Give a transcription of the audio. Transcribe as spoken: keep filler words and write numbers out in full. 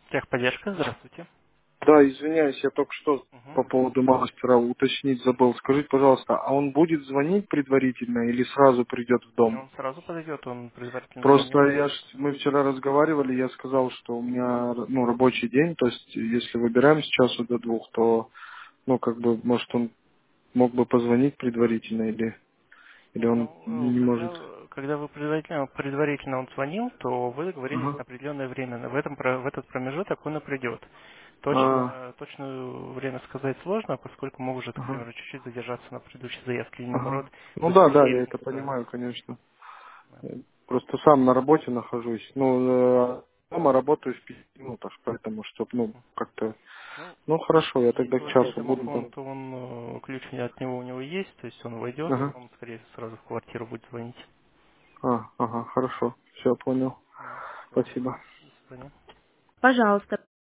Техподдержка, здравствуйте. Да, извиняюсь, я только что Мгм. по поводу мастера уточнить забыл. Скажите, пожалуйста, а он будет звонить предварительно или сразу придет в Не, дом? он сразу подойдет, он предварительно Просто звонил. я ж, мы вчера разговаривали, я сказал, что у меня ну, рабочий день, то есть если выбираем с часу до двух, то ну как бы может он мог бы позвонить предварительно или или Не, он ну, э, не может. когда, когда вы предварительно, предварительно он звонил, то вы договорились на Ага. определенное время. В, этом, про- в этот промежуток он и придет. А, Точно, точное время сказать сложно, поскольку мы уже, к ага. примеру, чуть-чуть задержаться на предыдущей заявке или наоборот Ага. Ну да, да, я быстрее. это Да. понимаю, конечно. Да. Э, Просто сам на работе нахожусь. Ну, э, дома работаю в пяти минутах, поэтому, чтобы, ну, как-то... Ну, Ну, хорошо, я тогда к владеет часу буду домофон, там. то он э, ключ не от него у него есть, то есть он войдет, Ага. он скорее сразу в квартиру будет звонить. А, ага, хорошо. Все, понял. Ну, все. Спасибо. До свидания. Пожалуйста.